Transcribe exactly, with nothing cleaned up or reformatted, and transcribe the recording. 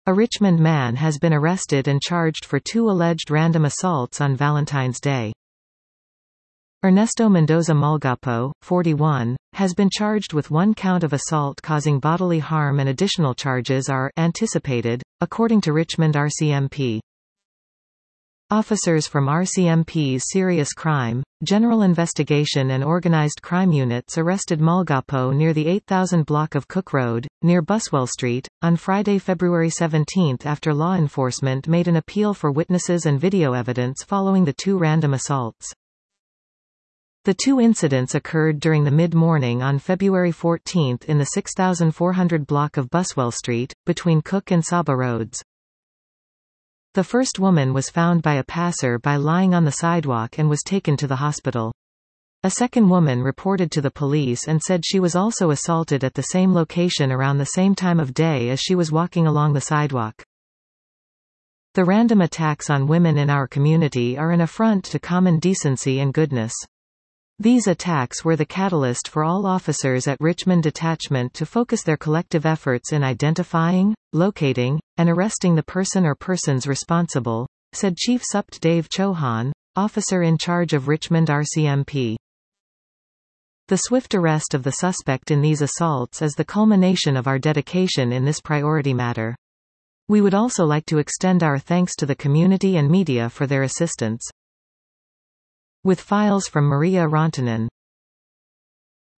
A Richmond man has been arrested and charged for two alleged random assaults on Valentine's Day. Ernesto Mendoza Mulgapo, forty-one, has been charged with one count of assault causing bodily harm, and additional charges are anticipated, according to Richmond R C M P. Officers from R C M P's Serious Crime, General Investigation and Organized Crime Units arrested Mulgapo near the eight thousand block of Cook Road, near Buswell Street, on Friday, February seventeenth after law enforcement made an appeal for witnesses and video evidence following the two random assaults. The two incidents occurred during the mid-morning on February fourteenth in the six thousand four hundred block of Buswell Street, between Cook and Saba Roads. The first woman was found by a passer-by lying on the sidewalk and was taken to the hospital. A second woman reported to the police and said she was also assaulted at the same location around the same time of day as she was walking along the sidewalk. The random attacks on women in our community are an affront to common decency and goodness. These attacks were the catalyst for all officers at Richmond Detachment to focus their collective efforts in identifying, locating, and arresting the person or persons responsible, said Chief Supt Dave Chauhan, officer in charge of Richmond R C M P. The swift arrest of the suspect in these assaults is the culmination of our dedication in this priority matter. We would also like to extend our thanks to the community and media for their assistance. With files from Maria Rantanen.